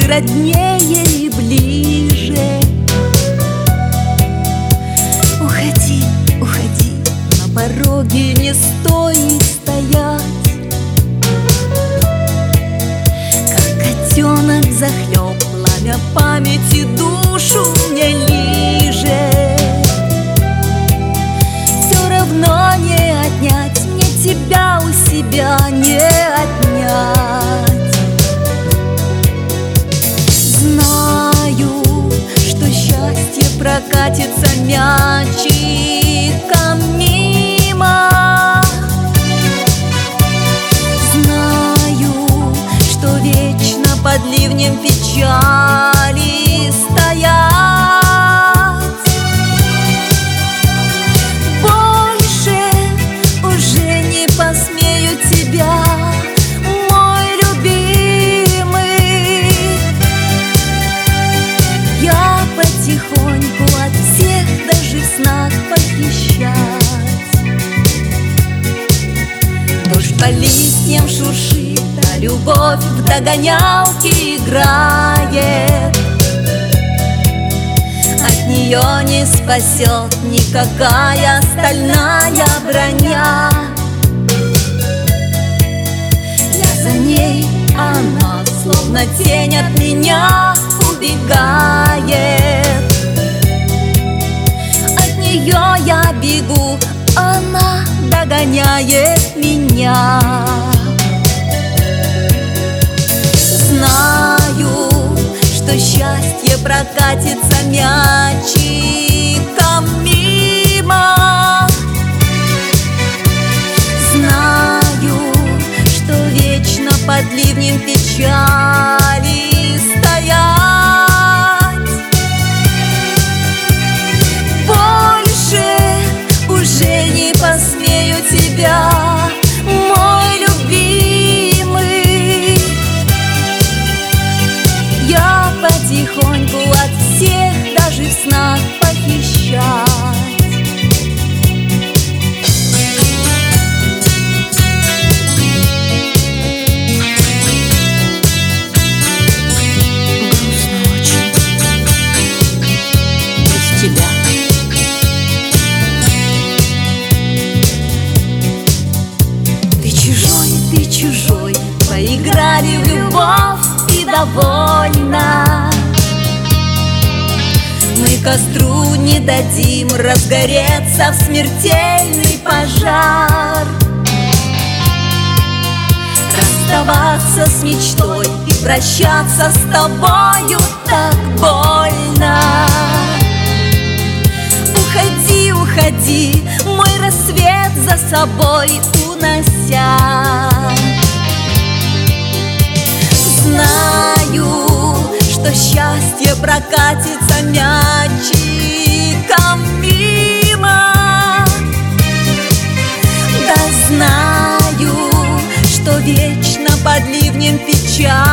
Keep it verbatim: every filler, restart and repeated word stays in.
роднее и ближе. Уходи, уходи, на пороге не стоит стоять. Как котенок взахлеб, пламя памяти душу мне лижет. Все равно не отнять мне тебя у себя, не отнять. Знаю, что счастье прокатится мячиком мимо. Знаю, что вечно под ливнем печали стоять. Больше уже не посмею тебя, мой любимый. Я потихоньку от всех даже в снах похищать. Дождь по листьям шуршит, а любовь в догонялке играет. От нее не спасет никакая стальная броня. Я за ней, а она словно тень от меня убегает. От нее я бегу, она догоняет меня. Знаю, что счастье прокатится мячиком мимо. Знаю, что вечно под ливнем печали стоять. Больше уже не посмею тебя, мой любимый. Я потихоньку от всех даже в снах похищать. Грустно очень без тебя. Ты чужой, ты чужой, поиграли в любовь и довольно. Мы костру не дадим разгореться в смертельный пожар. Расставаться с мечтой и прощаться с тобою так больно. Уходи, уходи, мой рассвет за собой унося. Знаю, что счастье прокатится мячиком мимо. Да знаю, что вечно под ливнем печали